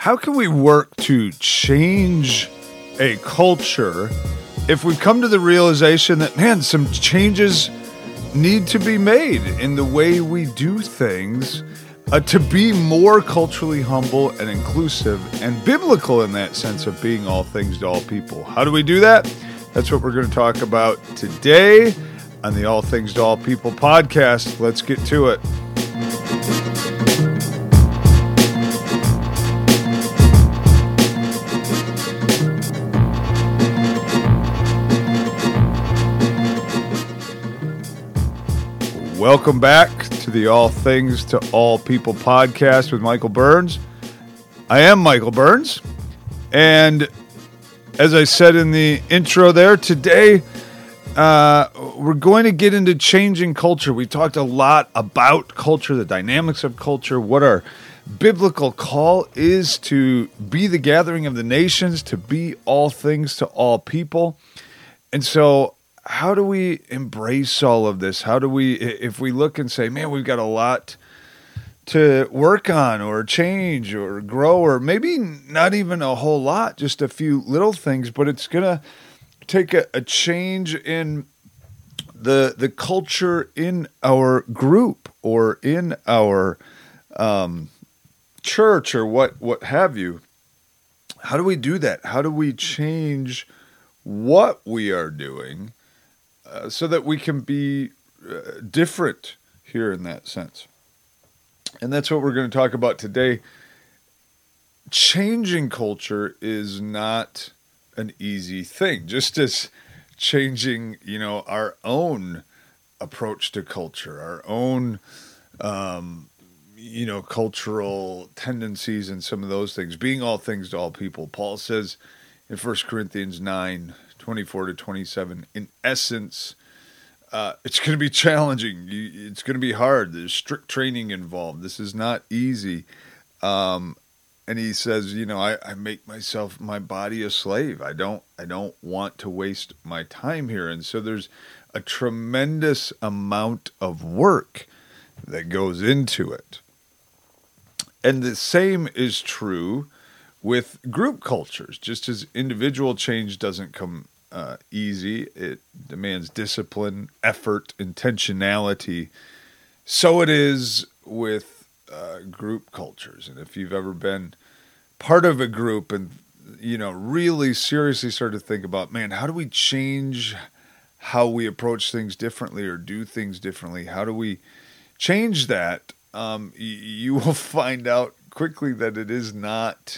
how can we work to change a culture if we come to the realization that, man, some changes need to be made in the way we do things to be more culturally humble and inclusive and biblical in that sense of being all things to all people? How do we do that? That's what we're going to talk about today on the All Things to All People podcast. Let's get to it. Welcome back to the All Things to All People podcast with Michael Burns. I am Michael Burns, and as I said in the intro there, today we're going to get into changing culture. We talked a lot about culture, the dynamics of culture, what our biblical call is to be the gathering of the nations, to be all things to all people. And so how do we embrace all of this? How do we, if we look and say, man, we've got a lot to work on or change or grow, or maybe not even a whole lot, just a few little things, but it's going to take a change in the culture in our group or in our church or what have you. How do we do that? How do we change what we are doing so that we can be different here in that sense? And that's what we're going to talk about today. Changing culture is not an easy thing, just as changing, our own approach to culture, our own, cultural tendencies and some of those things, being all things to all people. Paul says in 1 Corinthians 9:24-27, in essence, it's going to be challenging. It's going to be hard. There's strict training involved. This is not easy. And he says, I make my body a slave. I don't want to waste my time here. And so there's a tremendous amount of work that goes into it. And the same is true with group cultures. Just as individual change doesn't come easy, it demands discipline, effort, intentionality. So it is with group cultures. And if you've ever been part of a group and, really seriously started to think about, man, how do we change how we approach things differently or do things differently? How do we change that? You will find out quickly that it is not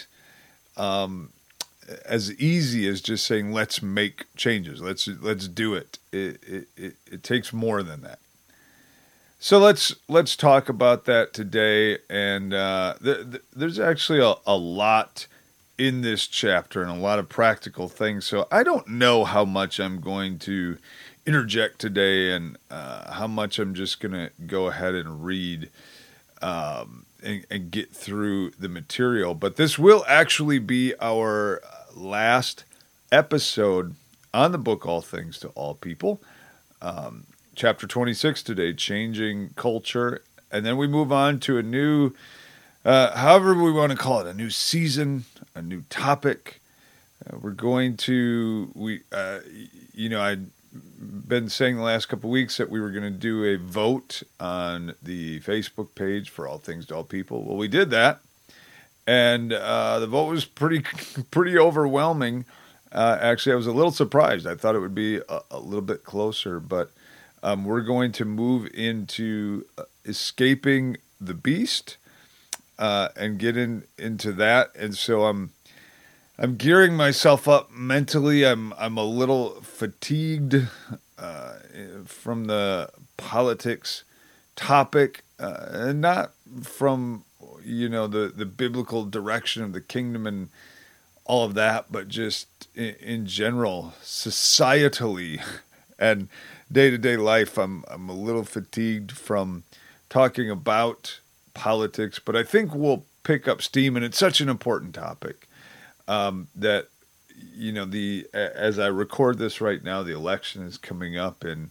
as easy as just saying, let's make changes. Let's do it. It takes more than that. So let's talk about that today. And there's actually a lot in this chapter and a lot of practical things. So I don't know how much I'm going to interject today and how much I'm just going to go ahead and read and get through the material. But this will actually be our last episode on the book All Things to All People. Chapter 26 today, Changing Culture. And then we move on to a new, however we want to call it, a new season, a new topic. We're going to, I'd been saying the last couple of weeks that we were going to do a vote on the Facebook page for All Things to All People. Well, we did that. And the vote was pretty overwhelming. Actually, I was a little surprised. I thought it would be a little bit closer, but we're going to move into escaping the beast and get into that. And so I'm gearing myself up mentally. I'm a little fatigued from the politics topic, and not from the biblical direction of the kingdom and all of that, but just in general, societally and day-to-day life, I'm a little fatigued from talking about politics, but I think we'll pick up steam, and it's such an important topic that, as I record this right now, the election is coming up in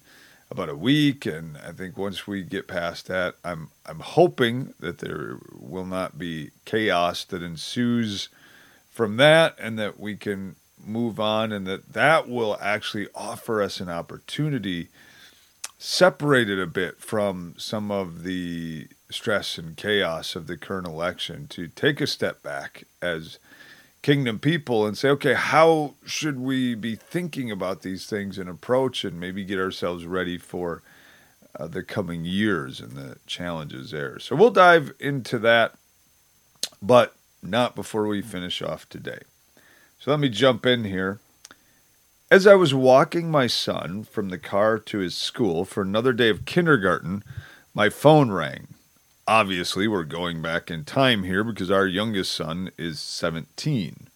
about a week, and I think once we get past that, I'm hoping that there will not be chaos that ensues from that, and that we can move on, and that will actually offer us an opportunity, separated a bit from some of the stress and chaos of the current election, to take a step back as kingdom people and say, okay, how should we be thinking about these things and approach, and maybe get ourselves ready for the coming years and the challenges there. So we'll dive into that, but not before we finish off today. So let me jump in here. As I was walking my son from the car to his school for another day of kindergarten, my phone rang. Obviously, we're going back in time here because our youngest son is 17.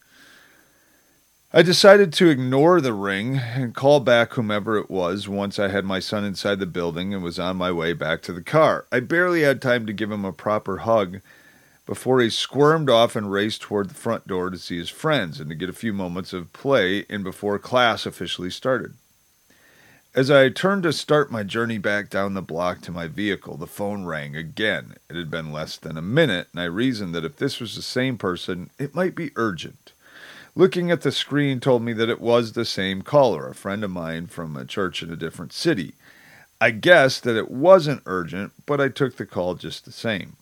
I decided to ignore the ring and call back whomever it was once I had my son inside the building and was on my way back to the car. I barely had time to give him a proper hug before he squirmed off and raced toward the front door to see his friends and to get a few moments of play in before class officially started. As I turned to start my journey back down the block to my vehicle, the phone rang again. It had been less than a minute, and I reasoned that if this was the same person, it might be urgent. Looking at the screen told me that it was the same caller, a friend of mine from a church in a different city. I guessed that it wasn't urgent, but I took the call just the same.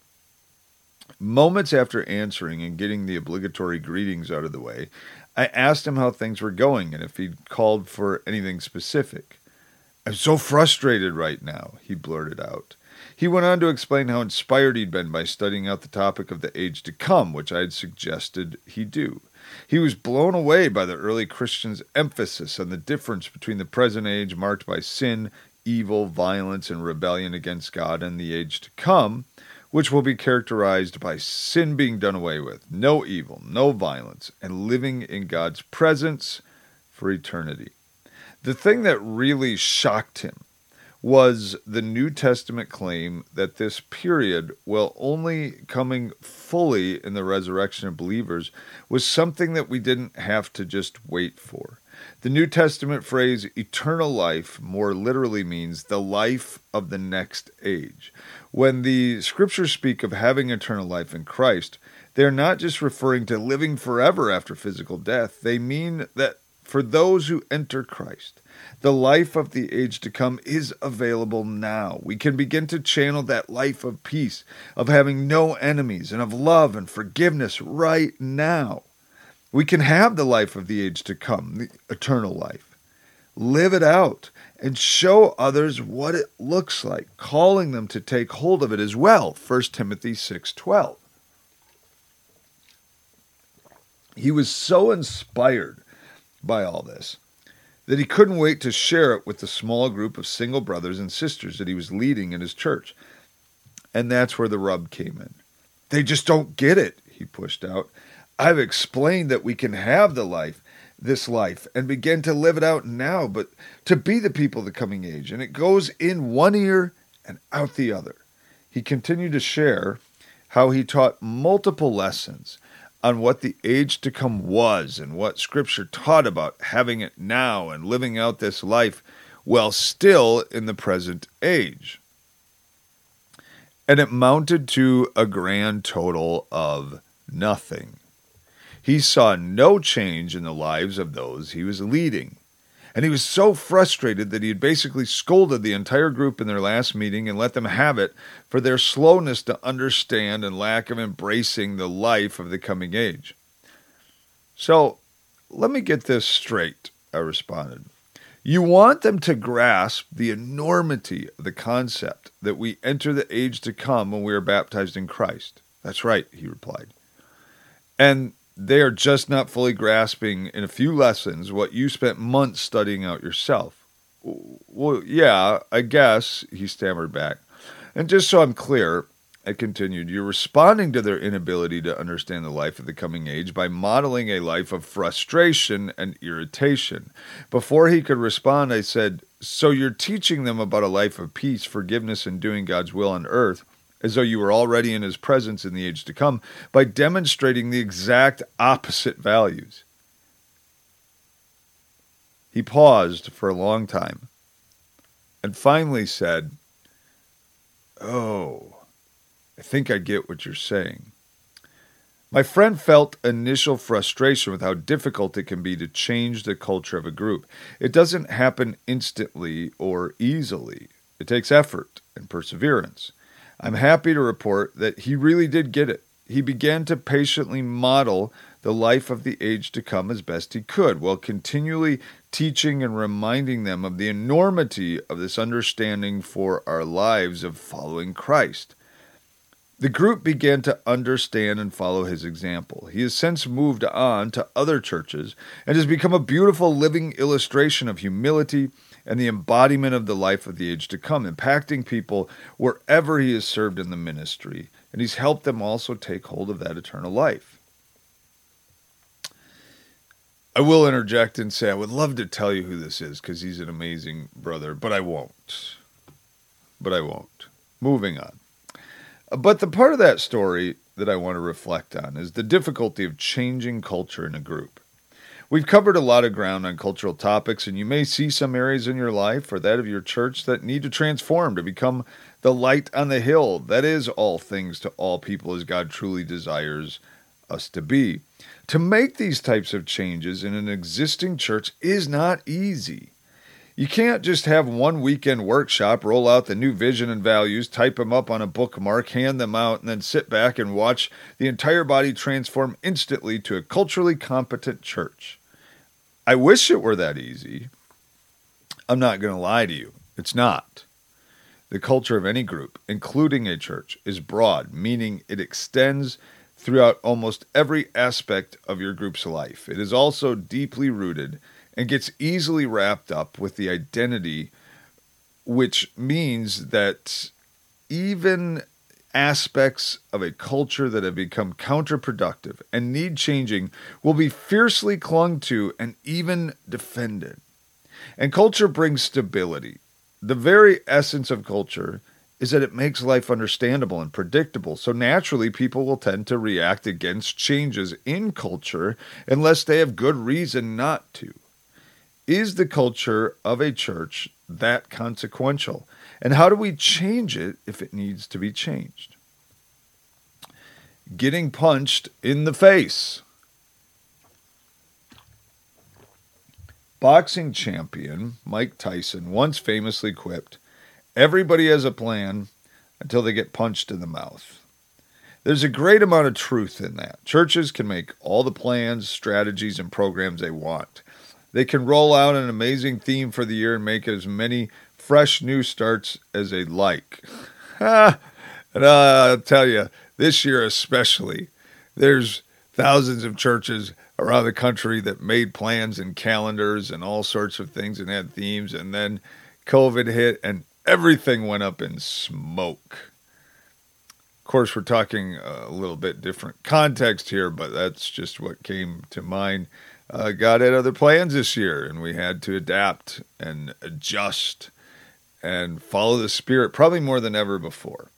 Moments after answering and getting the obligatory greetings out of the way, I asked him how things were going and if he'd called for anything specific. "I'm so frustrated right now," he blurted out. He went on to explain how inspired he'd been by studying out the topic of the age to come, which I had suggested he do. He was blown away by the early Christians' emphasis on the difference between the present age marked by sin, evil, violence, and rebellion against God, and the age to come, which will be characterized by sin being done away with, no evil, no violence, and living in God's presence for eternity. The thing that really shocked him was the New Testament claim that this period, while only coming fully in the resurrection of believers, was something that we didn't have to just wait for. The New Testament phrase eternal life more literally means the life of the next age. When the scriptures speak of having eternal life in Christ, they're not just referring to living forever after physical death. They mean that for those who enter Christ, the life of the age to come is available now. We can begin to channel that life of peace, of having no enemies, and of love and forgiveness right now. We can have the life of the age to come, the eternal life. Live it out and show others what it looks like, calling them to take hold of it as well. 1 Timothy 6:12. He was so inspired by all this that he couldn't wait to share it with the small group of single brothers and sisters that he was leading in his church. And that's where the rub came in. "They just don't get it," he pushed out. "I've explained that we can have this life, and begin to live it out now, but to be the people of the coming age, and it goes in one ear and out the other." He continued to share how he taught multiple lessons on what the age to come was and what Scripture taught about having it now and living out this life while still in the present age. And it mounted to a grand total of nothing. He saw no change in the lives of those he was leading. And he was so frustrated that he had basically scolded the entire group in their last meeting and let them have it for their slowness to understand and lack of embracing the life of the coming age. "So, let me get this straight," I responded. "You want them to grasp the enormity of the concept that we enter the age to come when we are baptized in Christ." "That's right," he replied. "And they are just not fully grasping in a few lessons what you spent months studying out yourself." "Well, yeah, I guess," he stammered back. "And just so I'm clear," I continued, "you're responding to their inability to understand the life of the coming age by modeling a life of frustration and irritation." Before he could respond, I said, "So you're teaching them about a life of peace, forgiveness, and doing God's will on earth, as though you were already in his presence in the age to come, by demonstrating the exact opposite values." He paused for a long time, and finally said, "Oh, I think I get what you're saying." My friend felt initial frustration with how difficult it can be to change the culture of a group. It doesn't happen instantly or easily. It takes effort and perseverance. I'm happy to report that he really did get it. He began to patiently model the life of the age to come as best he could, while continually teaching and reminding them of the enormity of this understanding for our lives of following Christ. The group began to understand and follow his example. He has since moved on to other churches and has become a beautiful living illustration of humility and the embodiment of the life of the age to come, impacting people wherever he has served in the ministry, and he's helped them also take hold of that eternal life. I will interject and say I would love to tell you who this is because he's an amazing brother, but I won't. Moving on. But the part of that story that I want to reflect on is the difficulty of changing culture in a group. We've covered a lot of ground on cultural topics, and you may see some areas in your life or that of your church that need to transform to become the light on the hill that is all things to all people as God truly desires us to be. To make these types of changes in an existing church is not easy. You can't just have one weekend workshop, roll out the new vision and values, type them up on a bookmark, hand them out, and then sit back and watch the entire body transform instantly to a culturally competent church. I wish it were that easy. I'm not going to lie to you. It's not. The culture of any group, including a church, is broad, meaning it extends throughout almost every aspect of your group's life. It is also deeply rooted and gets easily wrapped up with the identity, which means that even aspects of a culture that have become counterproductive and need changing will be fiercely clung to and even defended. And culture brings stability. The very essence of culture is that it makes life understandable and predictable. So naturally, people will tend to react against changes in culture unless they have good reason not to. Is the culture of a church that consequential? And how do we change it if it needs to be changed? Getting punched in the face. Boxing champion Mike Tyson once famously quipped, "Everybody has a plan until they get punched in the mouth." There's a great amount of truth in that. Churches can make all the plans, strategies, and programs they want. They can roll out an amazing theme for the year and make as many fresh new starts as they'd like. And I'll tell you, this year especially, there's thousands of churches around the country that made plans and calendars and all sorts of things and had themes, and then COVID hit and everything went up in smoke. Of course, we're talking a little bit different context here, but that's just what came to mind. God had other plans this year, and we had to adapt and adjust and follow the Spirit probably more than ever before.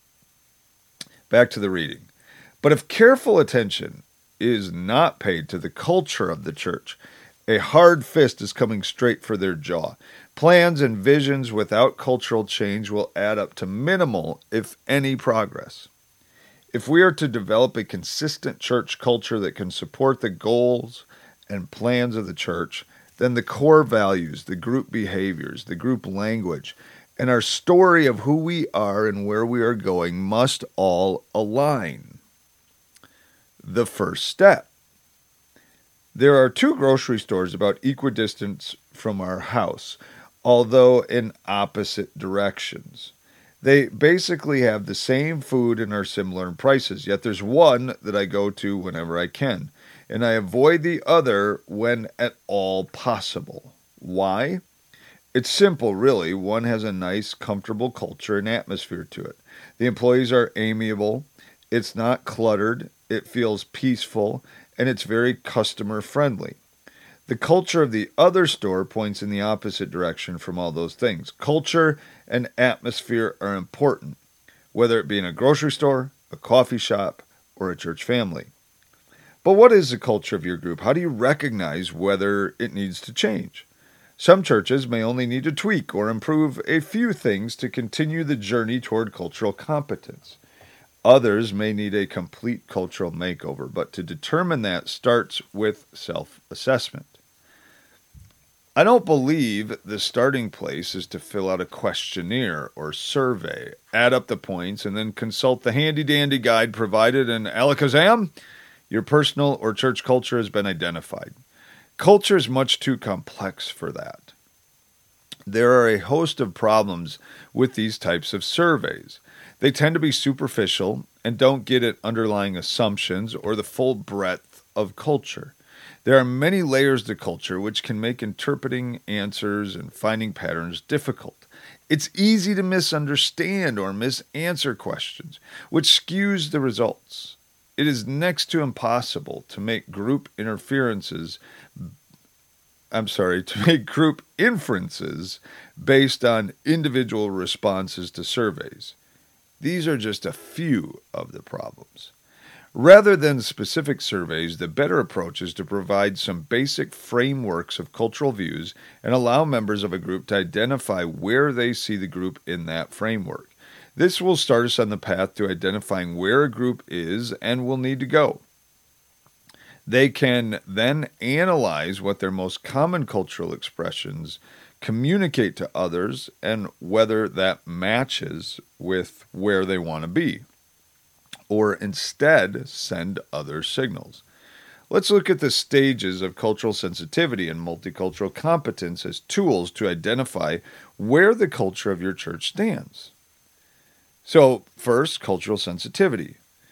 Back to the reading. But if careful attention is not paid to the culture of the church, a hard fist is coming straight for their jaw. Plans and visions without cultural change will add up to minimal, if any, progress. If we are to develop a consistent church culture that can support the goals and plans of the church, then the core values, the group behaviors, the group language, and our story of who we are and where we are going must all align. The first step. There are 2 grocery stores about equidistant from our house, although in opposite directions. They basically have the same food and are similar in prices, yet there's one that I go to whenever I can, and I avoid the other when at all possible. Why? It's simple, really. One has a nice, comfortable culture and atmosphere to it. The employees are amiable, it's not cluttered, it feels peaceful, and it's very customer-friendly. The culture of the other store points in the opposite direction from all those things. Culture and atmosphere are important, whether it be in a grocery store, a coffee shop, or a church family. But what is the culture of your group? How do you recognize whether it needs to change? Some churches may only need to tweak or improve a few things to continue the journey toward cultural competence. Others may need a complete cultural makeover, but to determine that starts with self-assessment. I don't believe the starting place is to fill out a questionnaire or survey, add up the points, and then consult the handy-dandy guide provided and alakazam, your personal or church culture has been identified. Culture is much too complex for that. There are a host of problems with these types of surveys. They tend to be superficial and don't get at underlying assumptions or the full breadth of culture. There are many layers to culture which can make interpreting answers and finding patterns difficult. It's easy to misunderstand or misanswer questions, which skews the results. It is next to impossible to make group inferences based on individual responses to surveys. These are just a few of the problems. Rather than specific surveys, the better approach is to provide some basic frameworks of cultural views and allow members of a group to identify where they see the group in that framework. This will start us on the path to identifying where a group is and will need to go. They can then analyze what their most common cultural expressions communicate to others and whether that matches with where they want to be, or instead send other signals. Let's look at the stages of cultural sensitivity and multicultural competence as tools to identify where the culture of your church stands. So, first, cultural sensitivity.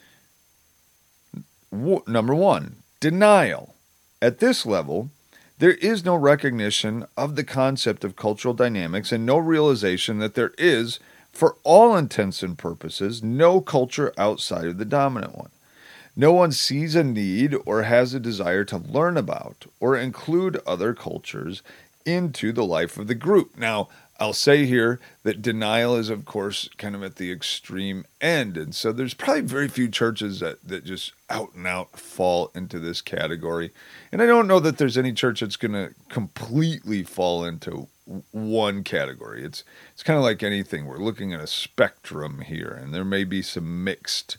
Number one, denial. At this level, there is no recognition of the concept of cultural dynamics and no realization that there is, for all intents and purposes, no culture outside of the dominant one. No one sees a need or has a desire to learn about or include other cultures into the life of the group. Now, I'll say here that denial is, of course, kind of at the extreme end. And so there's probably very few churches that just out and out fall into this category. And I don't know that there's any church that's going to completely fall into one category. It's kind of like anything. We're looking at a spectrum here, and there may be some mixed,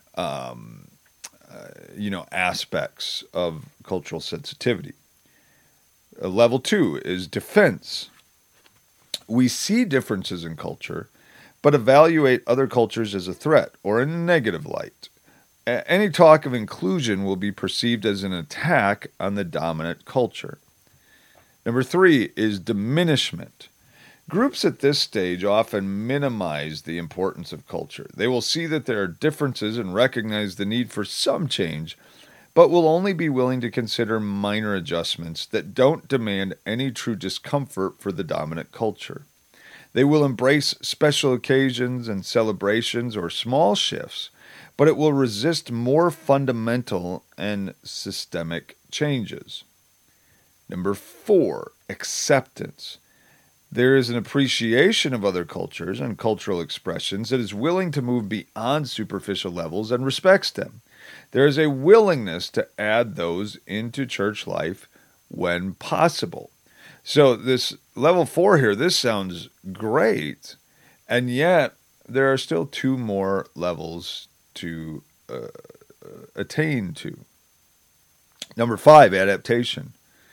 aspects of cultural sensitivity. Level 2 is defense. We see differences in culture, but evaluate other cultures as a threat or in a negative light. Any talk of inclusion will be perceived as an attack on the dominant culture. Number 3 is diminishment. Groups at this stage often minimize the importance of culture. They will see that there are differences and recognize the need for some change, but will only be willing to consider minor adjustments that don't demand any true discomfort for the dominant culture. They will embrace special occasions and celebrations or small shifts, but it will resist more fundamental and systemic changes. Number 4, acceptance. There is an appreciation of other cultures and cultural expressions that is willing to move beyond superficial levels and respects them. There is a willingness to add those into church life when possible. So this level 4 here, this sounds great, and yet there are still 2 more levels to attain to. Number 5, adaptation.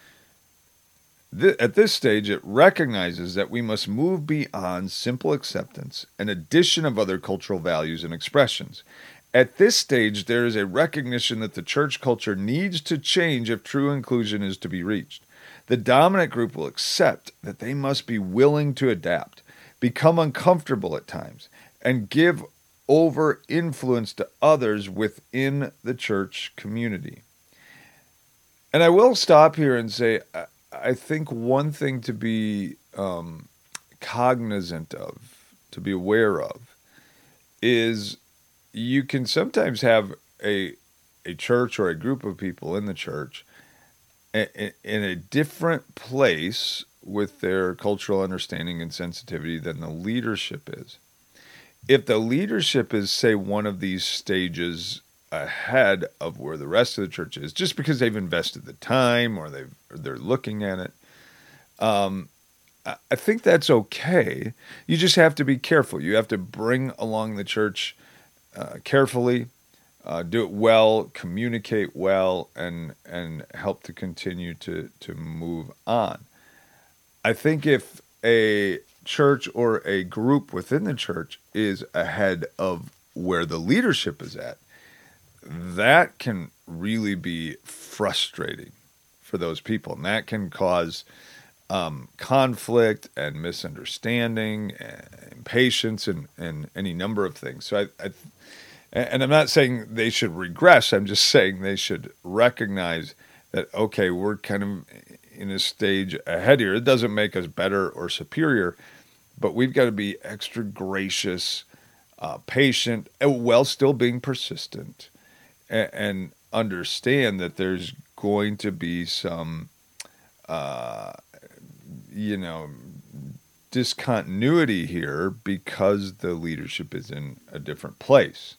At this stage, it recognizes that we must move beyond simple acceptance and addition of other cultural values and expressions. At this stage, there is a recognition that the church culture needs to change if true inclusion is to be reached. The dominant group will accept that they must be willing to adapt, become uncomfortable at times, and give over influence to others within the church community. And I will stop here and say, I think one thing to be cognizant of, to be aware of, is you can sometimes have a church or a group of people in the church in a different place with their cultural understanding and sensitivity than the leadership is. If the leadership is, say, one of these stages ahead of where the rest of the church is, just because they've invested the time or they're looking at it, I think that's okay. You just have to be careful. You have to bring along the church carefully, do it well, communicate well, and help to continue to move on. I think if a church or a group within the church is ahead of where the leadership is at, that can really be frustrating for those people. And that can cause conflict and misunderstanding and impatience and any number of things. So and I'm not saying they should regress. I'm just saying they should recognize that, okay, we're kind of in a stage ahead here. It doesn't make us better or superior, but we've got to be extra gracious, patient, while still being persistent, and understand that there's going to be some, discontinuity here because the leadership is in a different place.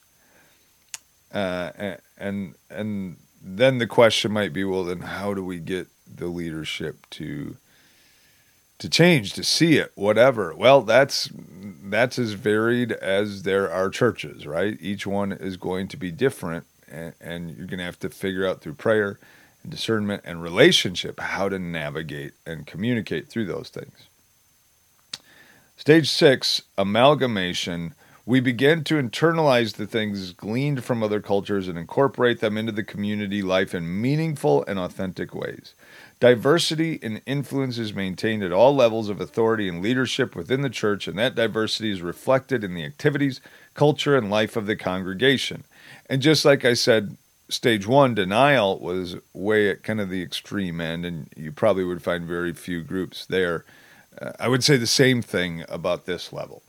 And then the question might be, well, then how do we get the leadership to change, to see it, whatever? Well, that's as varied as there are churches, right? Each one is going to be different, and you're going to have to figure out through prayer and discernment and relationship how to navigate and communicate through those things. Stage 6, amalgamation. We begin to internalize the things gleaned from other cultures and incorporate them into the community life in meaningful and authentic ways. Diversity in influence is maintained at all levels of authority and leadership within the church, and that diversity is reflected in the activities, culture, and life of the congregation. And just like I said, stage 1, denial, was way at kind of the extreme end, and you probably would find very few groups there. I would say the same thing about this level.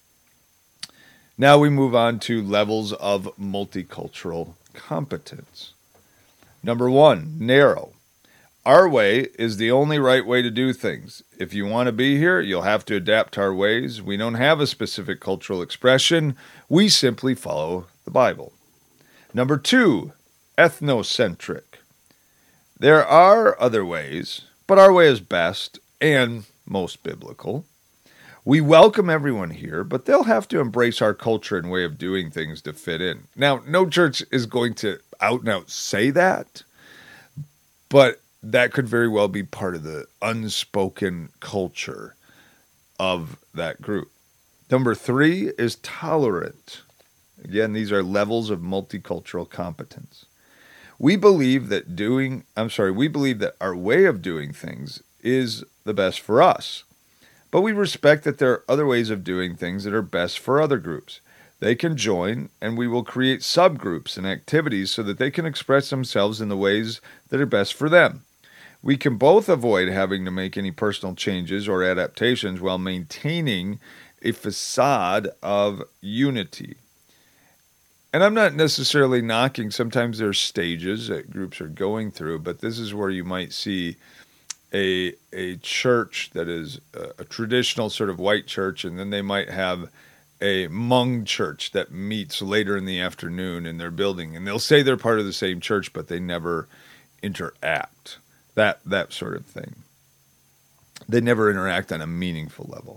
Now we move on to levels of multicultural competence. Number 1, narrow. Our way is the only right way to do things. If you want to be here, you'll have to adapt to our ways. We don't have a specific cultural expression. We simply follow the Bible. Number 2, ethnocentric. There are other ways, but our way is best and most biblical. We welcome everyone here, but they'll have to embrace our culture and way of doing things to fit in. Now, no church is going to out and out say that, but that could very well be part of the unspoken culture of that group. Number 3 is tolerant. Again, these are levels of multicultural competence. We believe that our way of doing things is the best for us. But we respect that there are other ways of doing things that are best for other groups. They can join, and we will create subgroups and activities so that they can express themselves in the ways that are best for them. We can both avoid having to make any personal changes or adaptations while maintaining a facade of unity. And I'm not necessarily knocking. Sometimes there are stages that groups are going through, but this is where you might see a church that is a traditional sort of white church, and then they might have a Hmong church that meets later in the afternoon in their building, and they'll say they're part of the same church, but they never interact. That sort of thing. They never interact on a meaningful level.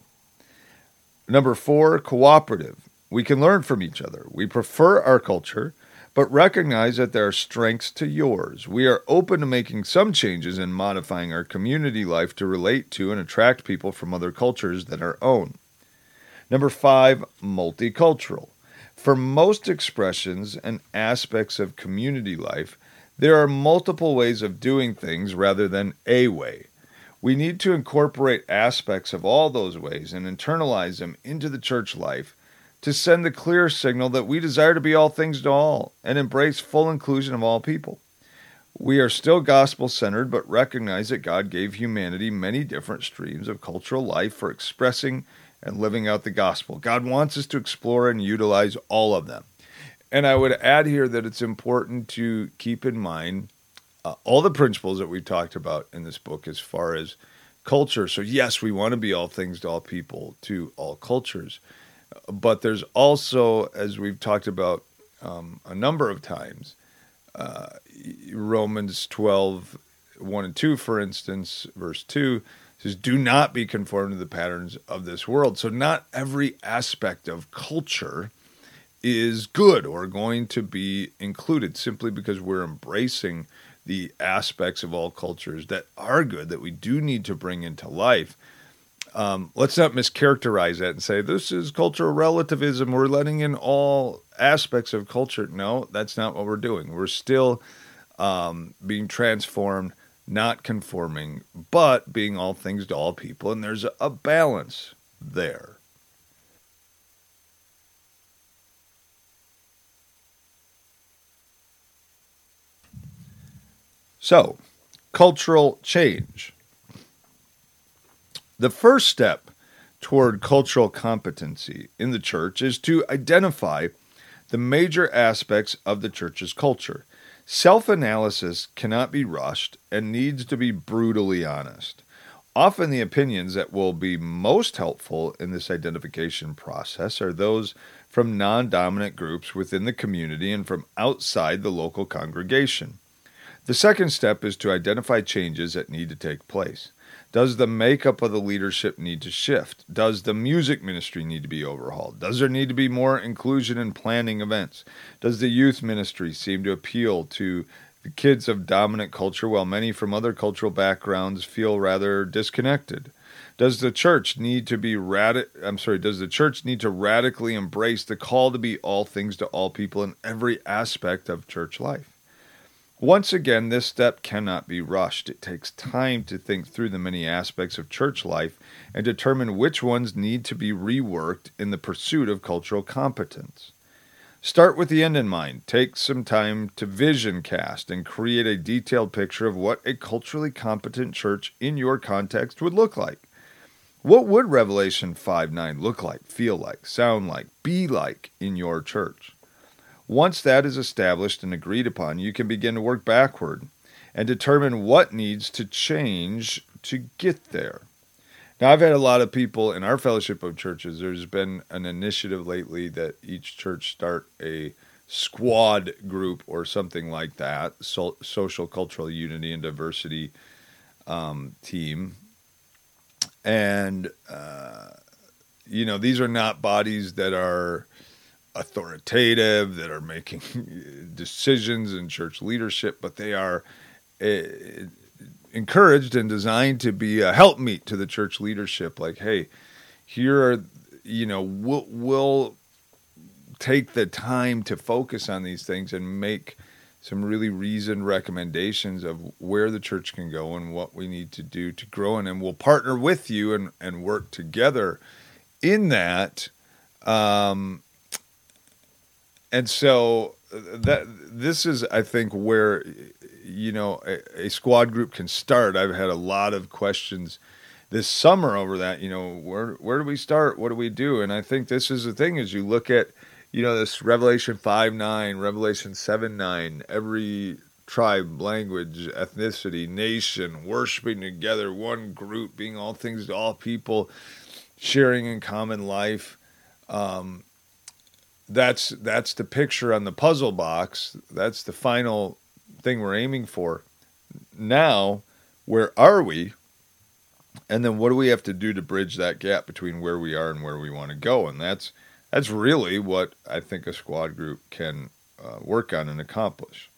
Number 4, cooperative. We can learn from each other. We prefer our culture, but recognize that there are strengths to yours. We are open to making some changes and modifying our community life to relate to and attract people from other cultures than our own. Number 5, multicultural. For most expressions and aspects of community life, there are multiple ways of doing things rather than a way. We need to incorporate aspects of all those ways and internalize them into the church life to send the clear signal that we desire to be all things to all and embrace full inclusion of all people. We are still gospel-centered, but recognize that God gave humanity many different streams of cultural life for expressing and living out the gospel. God wants us to explore and utilize all of them. And I would add here that it's important to keep in mind all the principles that we've talked about in this book as far as culture. So yes, we want to be all things to all people, to all cultures. But there's also, as we've talked about a number of times, Romans 12, 1 and 2, for instance, verse 2, It says, do not be conformed to the patterns of this world. So not every aspect of culture is good or going to be included simply because we're embracing the aspects of all cultures that are good, that we do need to bring into life. Let's not mischaracterize that and say, this is cultural relativism. We're letting in all aspects of culture. No, that's not what we're doing. We're still being transformed, not conforming, but being all things to all people. And there's a balance there. So, cultural change. The first step toward cultural competency in the church is to identify the major aspects of the church's culture. Self-analysis cannot be rushed and needs to be brutally honest. Often the opinions that will be most helpful in this identification process are those from non-dominant groups within the community and from outside the local congregation. The second step is to identify changes that need to take place. Does the makeup of the leadership need to shift? Does the music ministry need to be overhauled? Does there need to be more inclusion in planning events? Does the youth ministry seem to appeal to the kids of dominant culture while many from other cultural backgrounds feel rather disconnected? Does the church need to radically embrace the call to be all things to all people in every aspect of church life? Once again, this step cannot be rushed. It takes time to think through the many aspects of church life and determine which ones need to be reworked in the pursuit of cultural competence. Start with the end in mind. Take some time to vision cast and create a detailed picture of what a culturally competent church in your context would look like. What would Revelation 5:9 look like, feel like, sound like, be like in your church? Once that is established and agreed upon, you can begin to work backward and determine what needs to change to get there. Now, I've had a lot of people in our fellowship of churches. There's been an initiative lately that each church start a squad group or something like that, social, cultural unity, and diversity team. And, these are not bodies that are authoritative, that are making decisions in church leadership, but they are encouraged and designed to be a helpmeet to the church leadership. Like, hey, here are, we'll take the time to focus on these things and make some really reasoned recommendations of where the church can go and what we need to do to grow. And we'll partner with you and work together in that. And so this is, I think, where, a squad group can start. I've had a lot of questions this summer over that, where do we start? What do we do? And I think this is the thing, as you look at, this Revelation 5:9, Revelation 7:9, every tribe, language, ethnicity, nation, worshiping together, one group, being all things to all people, sharing in common life. That's the picture on the puzzle box. That's the final thing we're aiming for. Now, where are we? And then what do we have to do to bridge that gap between where we are and where we want to go? And that's really what I think a squad group can work on and accomplish.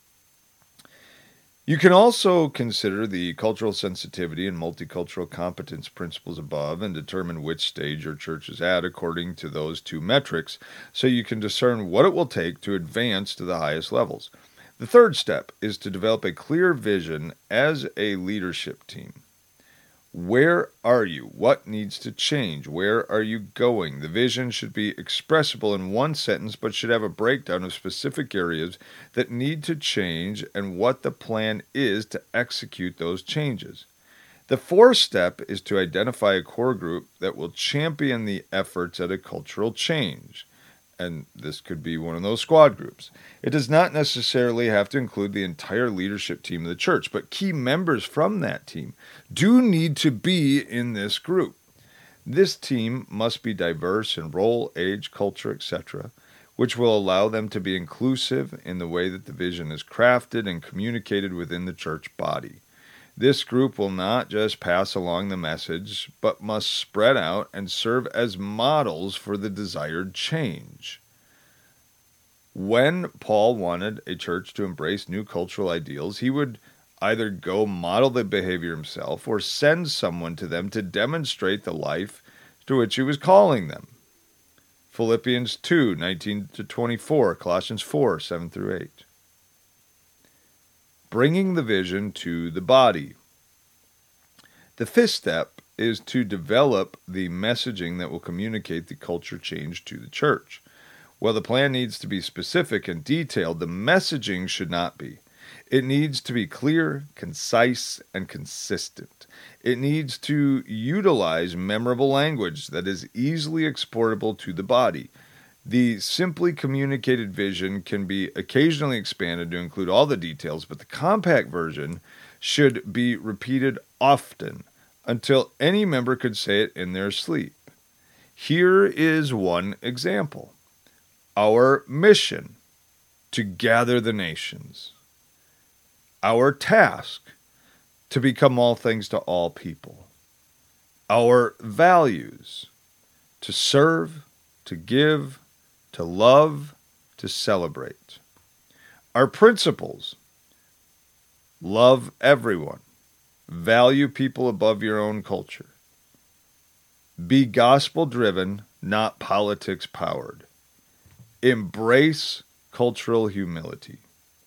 You can also consider the cultural sensitivity and multicultural competence principles above and determine which stage your church is at according to those two metrics, so you can discern what it will take to advance to the highest levels. The third step is to develop a clear vision as a leadership team. Where are you? What needs to change? Where are you going? The vision should be expressible in one sentence, but should have a breakdown of specific areas that need to change and what the plan is to execute those changes. The fourth step is to identify a core group that will champion the efforts at a cultural change. And this could be one of those squad groups. It does not necessarily have to include the entire leadership team of the church, but key members from that team do need to be in this group. This team must be diverse in role, age, culture, etc., which will allow them to be inclusive in the way that the vision is crafted and communicated within the church body. This group will not just pass along the message, but must spread out and serve as models for the desired change. When Paul wanted a church to embrace new cultural ideals, he would either go model the behavior himself or send someone to them to demonstrate the life to which he was calling them. Philippians 2, 19-24, Colossians 4, 7-8. Bringing the vision to the body. The fifth step is to develop the messaging that will communicate the culture change to the church. While the plan needs to be specific and detailed, the messaging should not be. It needs to be clear, concise, and consistent. It needs to utilize memorable language that is easily exportable to the body. The simply communicated vision can be occasionally expanded to include all the details, but the compact version should be repeated often until any member could say it in their sleep. Here is one example. Our mission: to gather the nations. Our task: to become all things to all people. Our values: to serve, to give, to love, to celebrate. Our principles: love everyone, value people above your own culture, be gospel-driven, not politics-powered, embrace cultural humility.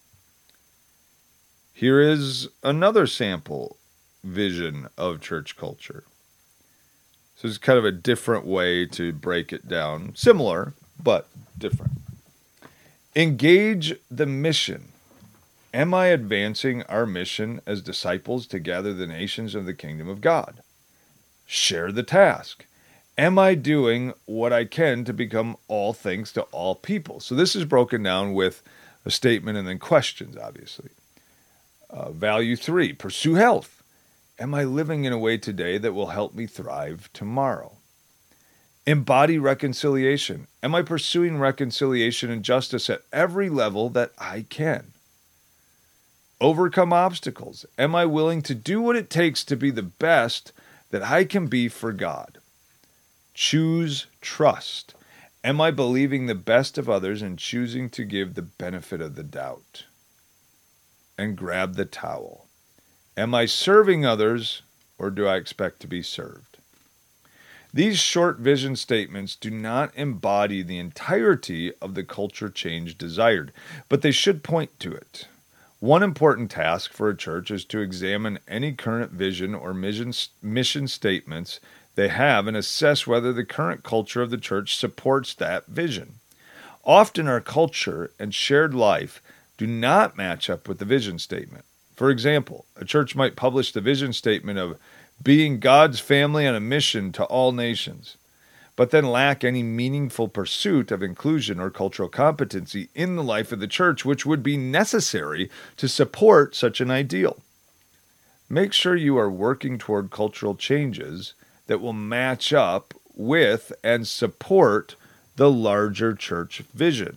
Here is another sample vision of church culture. So it's kind of a different way to break it down. Similar, but different. Engage the mission. Am I advancing our mission as disciples to gather the nations of the kingdom of God? Share the task. Am I doing what I can to become all things to all people? So this is broken down with a statement and then questions, obviously. Value 3, pursue health. Am I living in a way today that will help me thrive tomorrow? Embody reconciliation. Am I pursuing reconciliation and justice at every level that I can? Overcome obstacles. Am I willing to do what it takes to be the best that I can be for God? Choose trust. Am I believing the best of others and choosing to give the benefit of the doubt? And grab the towel. Am I serving others, or do I expect to be served? These short vision statements do not embody the entirety of the culture change desired, but they should point to it. One important task for a church is to examine any current vision or mission statements they have and assess whether the current culture of the church supports that vision. Often our culture and shared life do not match up with the vision statement. For example, a church might publish the vision statement of being God's family on a mission to all nations, but then lack any meaningful pursuit of inclusion or cultural competency in the life of the church, which would be necessary to support such an ideal. Make sure you are working toward cultural changes that will match up with and support the larger church vision.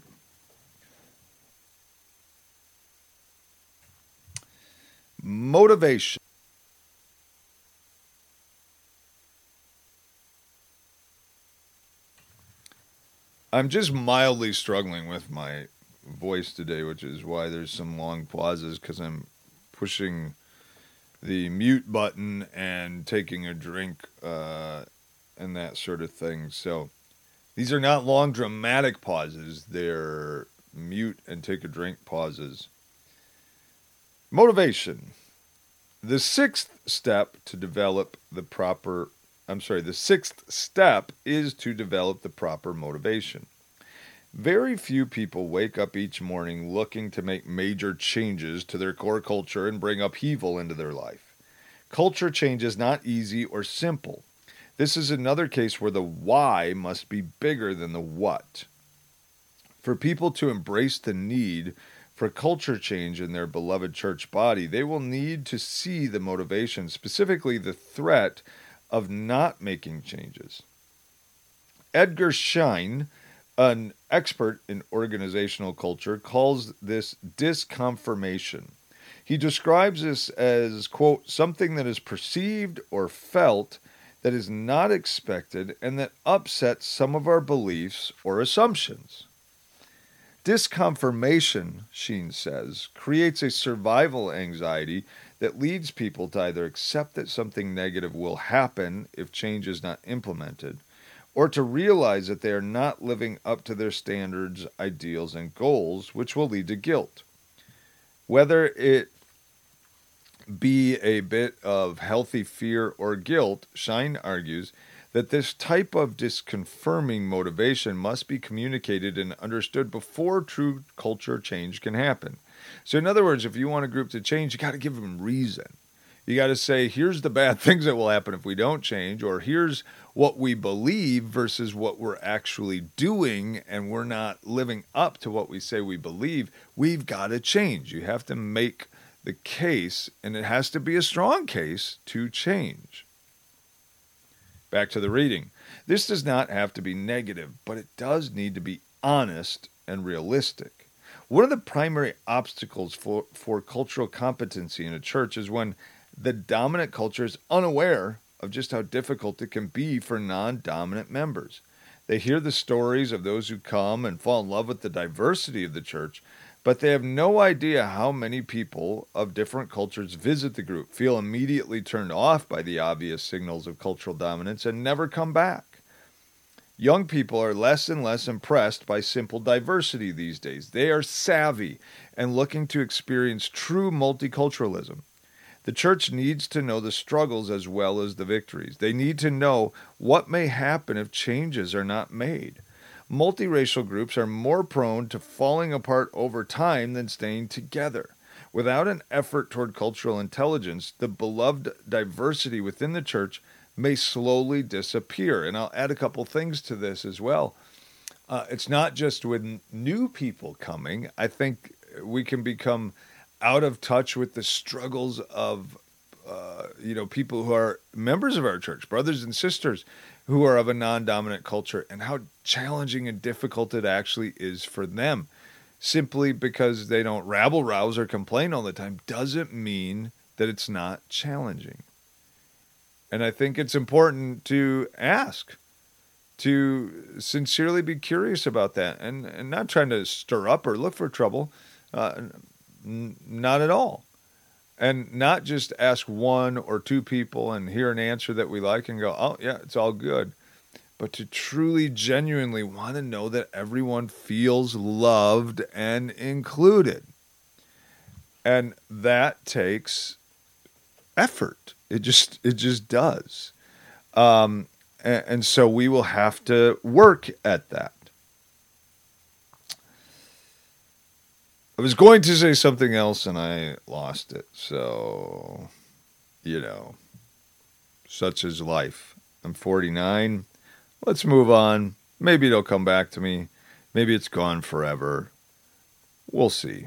Motivation. I'm just mildly struggling with my voice today, which is why there's some long pauses, because I'm pushing the mute button and taking a drink and that sort of thing. So these are not long dramatic pauses. They're mute and take a drink pauses. Motivation. The sixth step is to develop the proper motivation. Very few people wake up each morning looking to make major changes to their core culture and bring upheaval into their life. Culture change is not easy or simple. This is another case where the why must be bigger than the what. For people to embrace the need for culture change in their beloved church body, they will need to see the motivation, specifically the threat of not making changes. Edgar Schein, an expert in organizational culture, calls this disconfirmation. He describes this as, quote, something that is perceived or felt that is not expected and that upsets some of our beliefs or assumptions. Disconfirmation, Sheen says, creates a survival anxiety that leads people to either accept that something negative will happen if change is not implemented, or to realize that they are not living up to their standards, ideals, and goals, which will lead to guilt. Whether it be a bit of healthy fear or guilt, Shine argues that this type of disconfirming motivation must be communicated and understood before true culture change can happen. So in other words, if you want a group to change, you got to give them reason. You got to say, here's the bad things that will happen if we don't change, or here's what we believe versus what we're actually doing, and we're not living up to what we say we believe. We've got to change. You have to make the case, and it has to be a strong case to change. Back to the reading. This does not have to be negative, but it does need to be honest and realistic. One of the primary obstacles for cultural competency in a church is when the dominant culture is unaware of just how difficult it can be for non-dominant members. They hear the stories of those who come and fall in love with the diversity of the church, but they have no idea how many people of different cultures visit the group, feel immediately turned off by the obvious signals of cultural dominance, and never come back. Young people are less and less impressed by simple diversity these days. They are savvy and looking to experience true multiculturalism. The church needs to know the struggles as well as the victories. They need to know what may happen if changes are not made. Multiracial groups are more prone to falling apart over time than staying together. Without an effort toward cultural intelligence, the beloved diversity within the church may slowly disappear. And I'll add a couple things to this as well. It's not just with new people coming. I think we can become out of touch with the struggles of people who are members of our church, brothers and sisters who are of a non-dominant culture, and how challenging and difficult it actually is for them. Simply because they don't rabble-rouse or complain all the time doesn't mean that it's not challenging. And I think it's important to ask, to sincerely be curious about that, and not trying to stir up or look for trouble, not at all. And not just ask one or two people and hear an answer that we like and go, oh, yeah, it's all good. But to truly, genuinely want to know that everyone feels loved and included. And that takes effort. It just does. And so we will have to work at that. I was going to say something else and I lost it. So, such is life. I'm 49. Let's move on. Maybe it'll come back to me. Maybe it's gone forever. We'll see.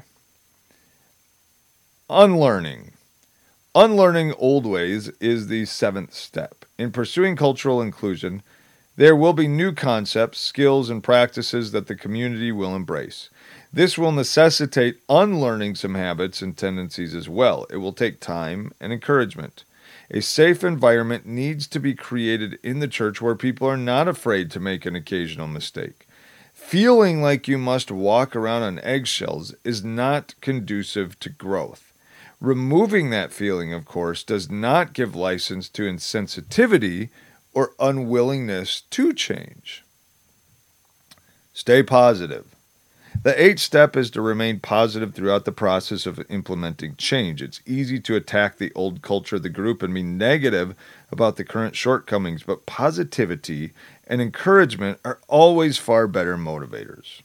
Unlearning. Unlearning old ways is the 7th step. In pursuing cultural inclusion, there will be new concepts, skills, and practices that the community will embrace. This will necessitate unlearning some habits and tendencies as well. It will take time and encouragement. A safe environment needs to be created in the church where people are not afraid to make an occasional mistake. Feeling like you must walk around on eggshells is not conducive to growth. Removing that feeling, of course, does not give license to insensitivity or unwillingness to change. Stay positive. The 8th step is to remain positive throughout the process of implementing change. It's easy to attack the old culture of the group and be negative about the current shortcomings, but positivity and encouragement are always far better motivators.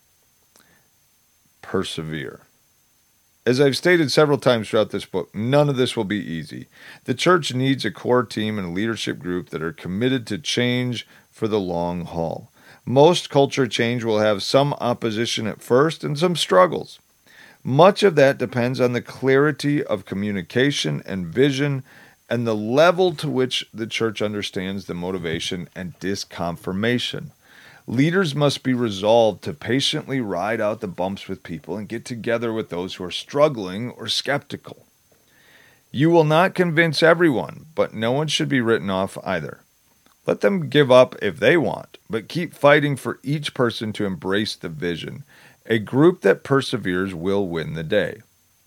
Persevere. As I've stated several times throughout this book, none of this will be easy. The church needs a core team and a leadership group that are committed to change for the long haul. Most culture change will have some opposition at first and some struggles. Much of that depends on the clarity of communication and vision and the level to which the church understands the motivation and disconfirmation. Leaders must be resolved to patiently ride out the bumps with people and get together with those who are struggling or skeptical. You will not convince everyone, but no one should be written off either. Let them give up if they want, but keep fighting for each person to embrace the vision. A group that perseveres will win the day.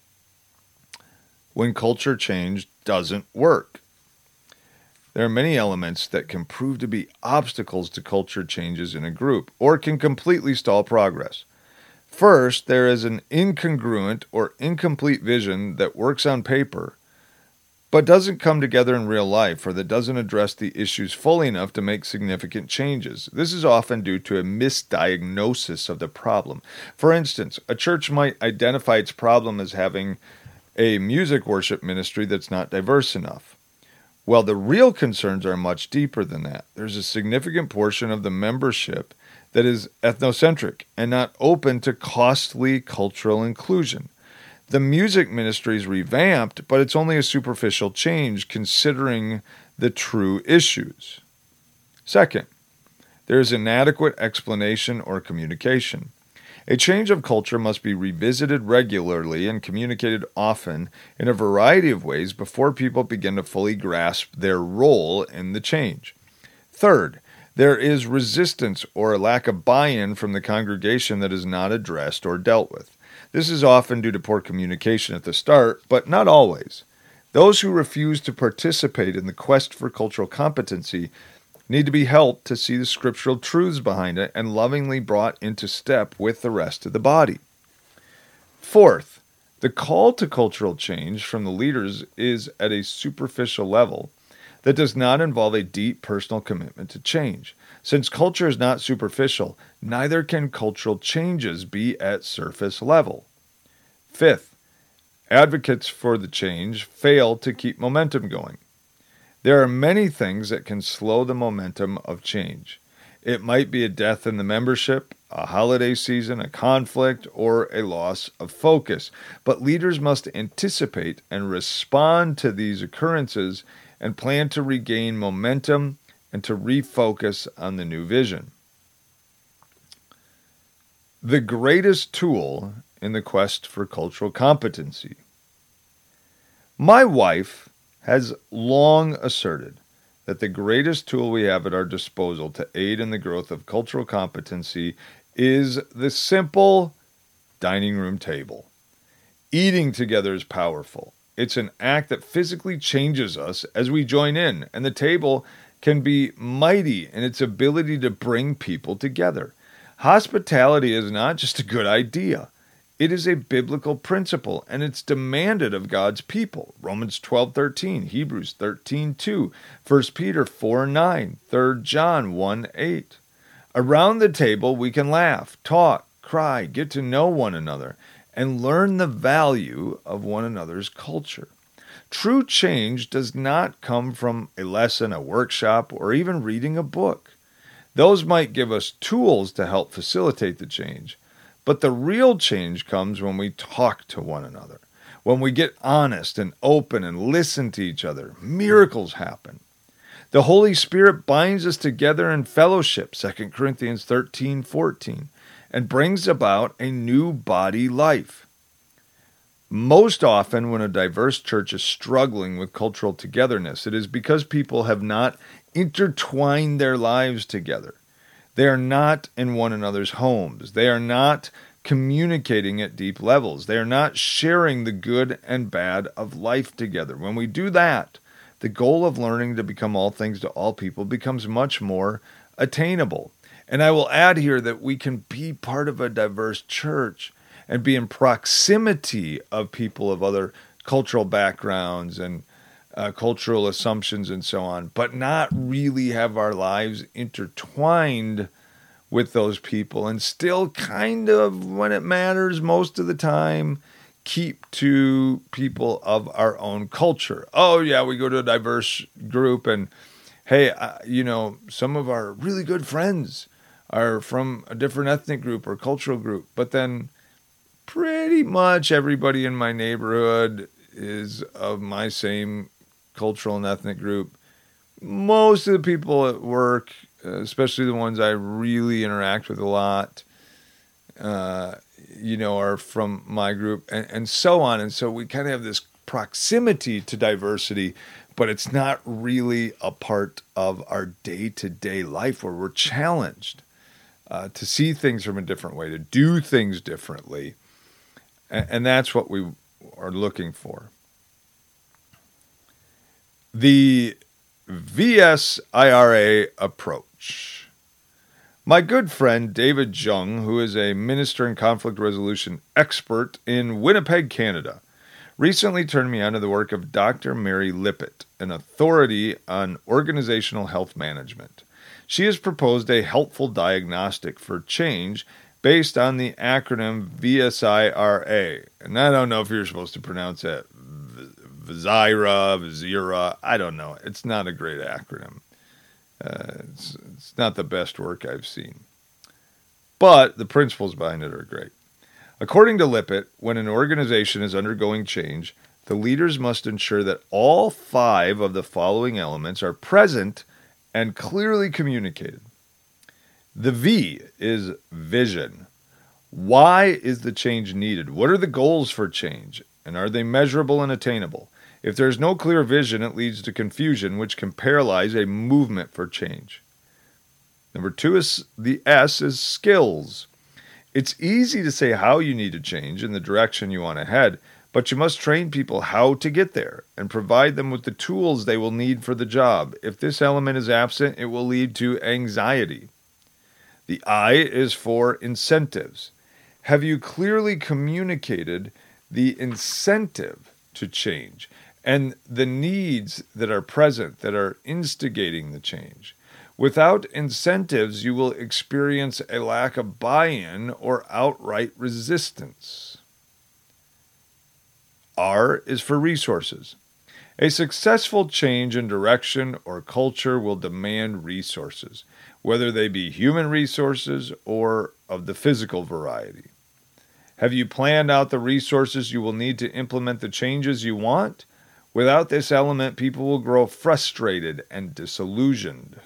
When culture change doesn't work. There are many elements that can prove to be obstacles to culture changes in a group, or can completely stall progress. First, there is an incongruent or incomplete vision that works on paper, but doesn't come together in real life, or that doesn't address the issues fully enough to make significant changes. This is often due to a misdiagnosis of the problem. For instance, a church might identify its problem as having a music worship ministry that's not diverse enough. Well, the real concerns are much deeper than that. There's a significant portion of the membership that is ethnocentric and not open to costly cultural inclusion. The music ministry is revamped, but it's only a superficial change considering the true issues. Second, there is inadequate explanation or communication. A change of culture must be revisited regularly and communicated often in a variety of ways before people begin to fully grasp their role in the change. Third, there is resistance or a lack of buy-in from the congregation that is not addressed or dealt with. This is often due to poor communication at the start, but not always. Those who refuse to participate in the quest for cultural competency need to be helped to see the scriptural truths behind it and lovingly brought into step with the rest of the body. Fourth, the call to cultural change from the leaders is at a superficial level that does not involve a deep personal commitment to change. Since culture is not superficial, neither can cultural changes be at surface level. Fifth, advocates for the change fail to keep momentum going. There are many things that can slow the momentum of change. It might be a death in the membership, a holiday season, a conflict, or a loss of focus. But leaders must anticipate and respond to these occurrences and plan to regain momentum and to refocus on the new vision. The greatest tool in the quest for cultural competency. My wife has long asserted that the greatest tool we have at our disposal to aid in the growth of cultural competency is the simple dining room table. Eating together is powerful. It's an act that physically changes us as we join in, and the table can be mighty in its ability to bring people together. Hospitality is not just a good idea. It is a biblical principle, and it's demanded of God's people. Romans 12:13, Hebrews 13:2, 1 Peter 4:9, 3 John 1:8. Around the table, we can laugh, talk, cry, get to know one another, and learn the value of one another's culture. True change does not come from a lesson, a workshop, or even reading a book. Those might give us tools to help facilitate the change. But the real change comes when we talk to one another. When we get honest and open and listen to each other, miracles happen. The Holy Spirit binds us together in fellowship, 2 Corinthians 13:14, and brings about a new body life. Most often when a diverse church is struggling with cultural togetherness, it is because people have not intertwined their lives together. They are not in one another's homes. They are not communicating at deep levels. They are not sharing the good and bad of life together. When we do that, the goal of learning to become all things to all people becomes much more attainable. And I will add here that we can be part of a diverse church and be in proximity of people of other cultural backgrounds and cultural assumptions and so on, but not really have our lives intertwined with those people, and still kind of, when it matters most of the time, keep to people of our own culture. Oh yeah, we go to a diverse group and hey, some of our really good friends are from a different ethnic group or cultural group, but then pretty much everybody in my neighborhood is of my same cultural and ethnic group. Most of the people at work especially the ones I really interact with a lot, are from my group, and so on. And so we kind of have this proximity to diversity, but it's not really a part of our day-to-day life where we're challenged to see things from a different way, to do things differently. And that's what we are looking for. The VSIRA approach. My good friend David Jung, who is a minister and conflict resolution expert in Winnipeg, Canada, recently turned me on to the work of Dr. Mary Lippitt, an authority on organizational health management. She has proposed a helpful diagnostic for change based on the acronym VSIRA. And I don't know if you're supposed to pronounce that Vizira, I don't know. It's not a great acronym. It's not the best work I've seen. But the principles behind it are great. According to Lippitt, when an organization is undergoing change, the leaders must ensure that all 5 of the following elements are present and clearly communicated. The V is vision. Why is the change needed? What are the goals for change? And are they measurable and attainable? If there's no clear vision, it leads to confusion, which can paralyze a movement for change. Number 2 is the S is skills. It's easy to say how you need to change in the direction you want to head, but you must train people how to get there and provide them with the tools they will need for the job. If this element is absent, it will lead to anxiety. The I is for incentives. Have you clearly communicated the incentive to change and the needs that are present that are instigating the change? Without incentives, you will experience a lack of buy-in or outright resistance. R is for resources. A successful change in direction or culture will demand resources, whether they be human resources or of the physical variety. Have you planned out the resources you will need to implement the changes you want? Without this element, people will grow frustrated and disillusioned.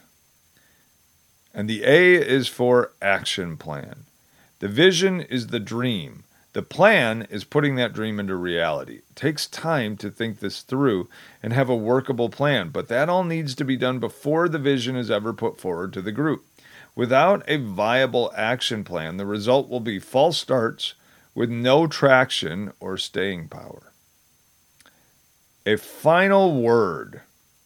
And the A is for action plan. The vision is the dream. The plan is putting that dream into reality. It takes time to think this through and have a workable plan, but that all needs to be done before the vision is ever put forward to the group. Without a viable action plan, the result will be false starts with no traction or staying power. A final word.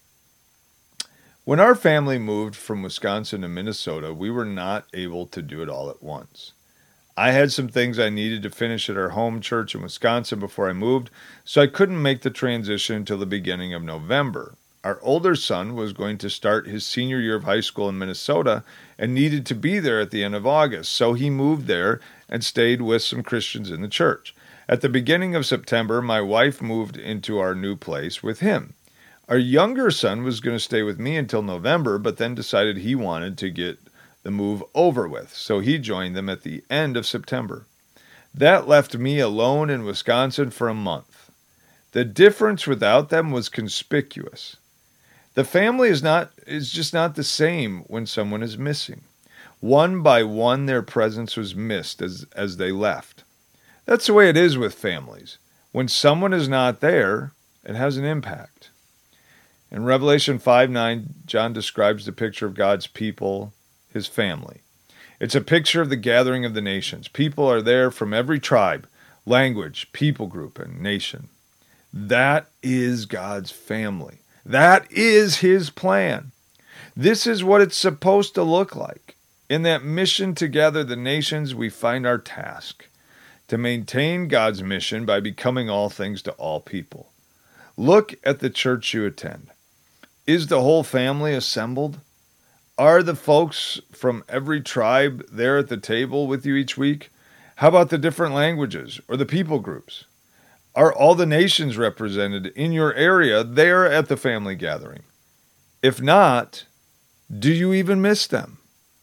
When our family moved from Wisconsin to Minnesota, we were not able to do it all at once. I had some things I needed to finish at our home church in Wisconsin before I moved, so I couldn't make the transition until the beginning of November. Our older son was going to start his senior year of high school in Minnesota and needed to be there at the end of August, so he moved there and stayed with some Christians in the church. At the beginning of September, my wife moved into our new place with him. Our younger son was going to stay with me until November, but then decided he wanted to get the move over with, so he joined them at the end of September. That left me alone in Wisconsin for a month. The difference without them was conspicuous. The family is just not the same when someone is missing. One by one, their presence was missed as they left. That's the way it is with families. When someone is not there, it has an impact. In Revelation 5:9, John describes the picture of God's people, his family. It's a picture of the gathering of the nations. People are there from every tribe, language, people group, and nation. That is God's family. That is his plan. This is what it's supposed to look like. In that mission to gather the nations, we find our task to maintain God's mission by becoming all things to all people. Look at the church you attend. Is the whole family assembled? Are the folks from every tribe there at the table with you each week? How about the different languages or the people groups? Are all the nations represented in your area there at the family gathering? If not, do you even miss them?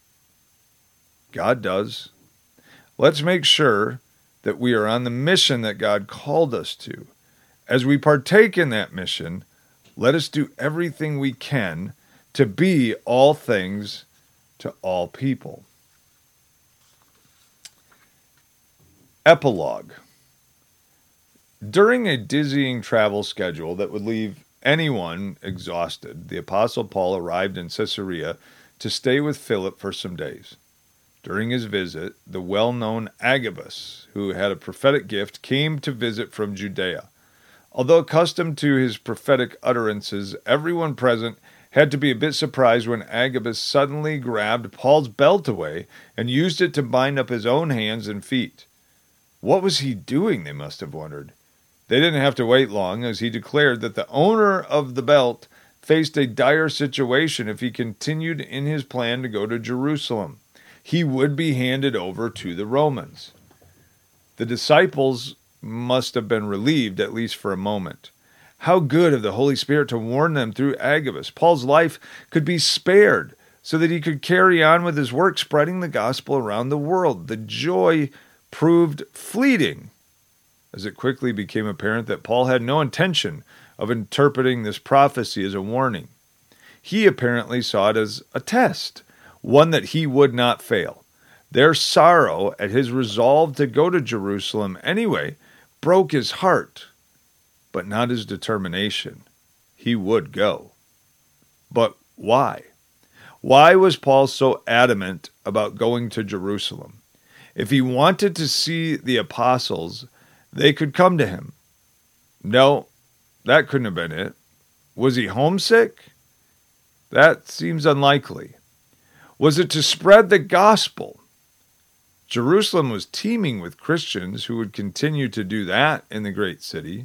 God does. Let's make sure that we are on the mission that God called us to. As we partake in that mission, let us do everything we can to be all things to all people. Epilogue. During a dizzying travel schedule that would leave anyone exhausted, the Apostle Paul arrived in Caesarea to stay with Philip for some days. During his visit, the well-known Agabus, who had a prophetic gift, came to visit from Judea. Although accustomed to his prophetic utterances, everyone present had to be a bit surprised when Agabus suddenly grabbed Paul's belt away and used it to bind up his own hands and feet. What was he doing, they must have wondered. They didn't have to wait long, as he declared that the owner of the belt faced a dire situation if he continued in his plan to go to Jerusalem. He would be handed over to the Romans. The disciples must have been relieved, at least for a moment. How good of the Holy Spirit to warn them through Agabus. Paul's life could be spared so that he could carry on with his work spreading the gospel around the world. The joy proved fleeting, as it quickly became apparent that Paul had no intention of interpreting this prophecy as a warning. He apparently saw it as a test, one that he would not fail. Their sorrow at his resolve to go to Jerusalem anyway broke his heart, but not his determination. He would go. But why? Why was Paul so adamant about going to Jerusalem? If he wanted to see the apostles, they could come to him. No, that couldn't have been it. Was he homesick? That seems unlikely. Was it to spread the gospel? Jerusalem was teeming with Christians who would continue to do that in the great city.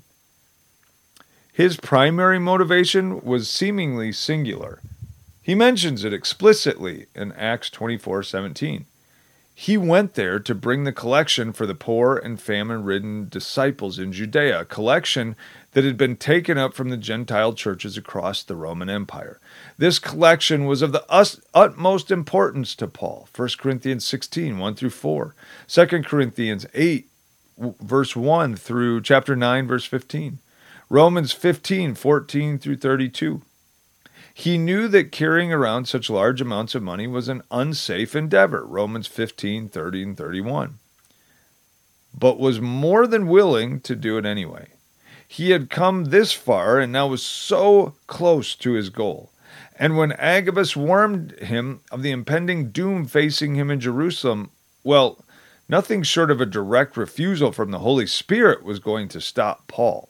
His primary motivation was seemingly singular. He mentions it explicitly in Acts 24:17. He went there to bring the collection for the poor and famine-ridden disciples in Judea, a collection that had been taken up from the Gentile churches across the Roman Empire. This collection was of the utmost importance to Paul. 1 Corinthians 16, 1 through 4. 2 Corinthians 8, verse 1 through chapter 9, verse 15. Romans 15, 14 through 32. He knew that carrying around such large amounts of money was an unsafe endeavor, Romans 15, 30, and 31, but was more than willing to do it anyway. He had come this far and now was so close to his goal. And when Agabus warned him of the impending doom facing him in Jerusalem, well, nothing short of a direct refusal from the Holy Spirit was going to stop Paul.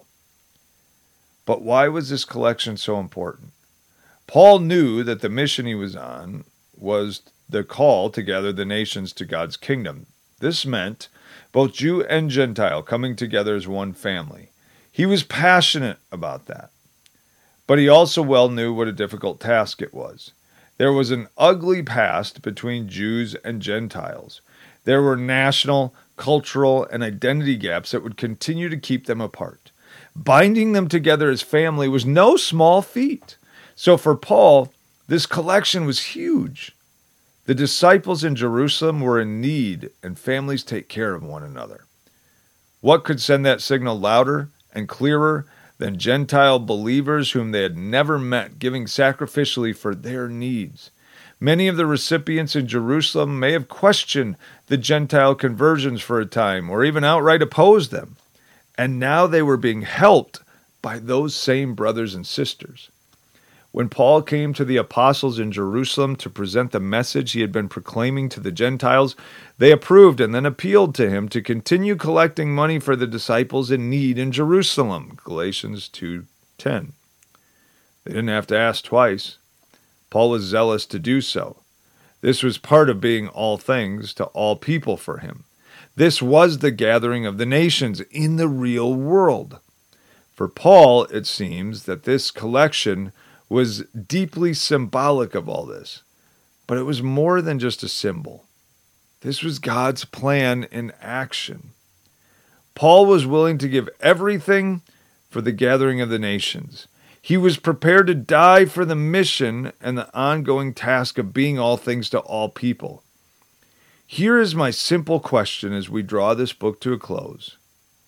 But why was this collection so important? Paul knew that the mission he was on was the call to gather the nations to God's kingdom. This meant both Jew and Gentile coming together as one family. He was passionate about that. But he also well knew what a difficult task it was. There was an ugly past between Jews and Gentiles. There were national, cultural, and identity gaps that would continue to keep them apart. Binding them together as family was no small feat. So for Paul, this collection was huge. The disciples in Jerusalem were in need, and families take care of one another. What could send that signal louder and clearer than Gentile believers whom they had never met giving sacrificially for their needs? Many of the recipients in Jerusalem may have questioned the Gentile conversions for a time, or even outright opposed them. And now they were being helped by those same brothers and sisters. When Paul came to the apostles in Jerusalem to present the message he had been proclaiming to the Gentiles, they approved and then appealed to him to continue collecting money for the disciples in need in Jerusalem. Galatians 2:10. They didn't have to ask twice. Paul was zealous to do so. This was part of being all things to all people for him. This was the gathering of the nations in the real world. For Paul, it seems that this collection was deeply symbolic of all this. But it was more than just a symbol. This was God's plan in action. Paul was willing to give everything for the gathering of the nations. He was prepared to die for the mission and the ongoing task of being all things to all people. Here is my simple question as we draw this book to a close.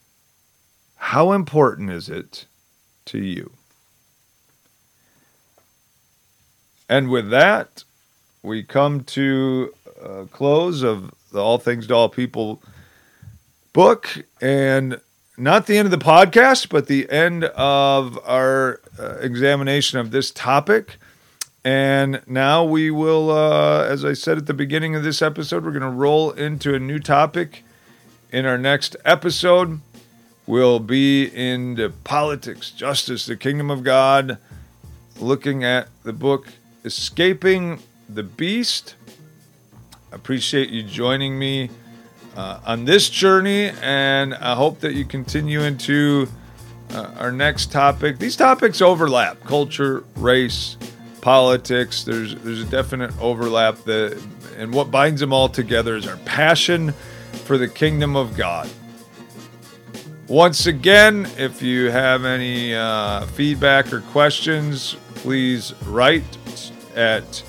How important is it to you? And with that, we come to a close of the All Things to All People book, and not the end of the podcast, but the end of our examination of this topic. And now we will, as I said at the beginning of this episode, we're going to roll into a new topic in our next episode. We'll be into politics, justice, the kingdom of God, looking at the book Escaping the Beast. I appreciate you joining me on this journey, and I hope that you continue into our next topic. These topics overlap: culture, race, politics. There's a definite overlap, and what binds them all together is our passion for the kingdom of God. Once again, if you have any feedback or questions, please write at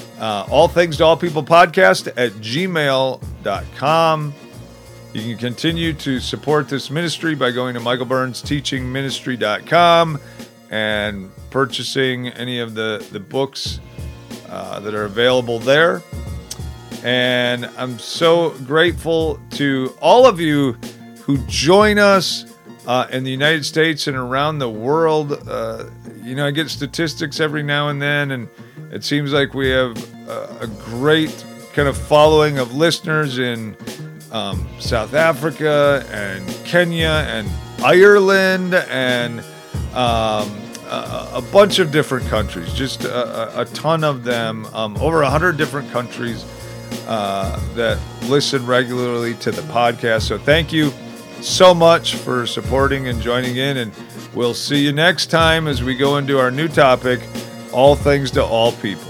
allthingstoallpeoplepodcast@gmail.com. You can continue to support this ministry by going to michaelburnsteachingministry.com and purchasing any of the books that are available there. And I'm so grateful to all of you who join us in the United States and around the world. I get statistics every now and then, and it seems like we have a great kind of following of listeners in South Africa and Kenya and Ireland and a bunch of different countries, just a ton of them, over 100 different countries that listen regularly to the podcast. So thank you so much for supporting and joining in, and we'll see you next time as we go into our new topic, All Things to All People.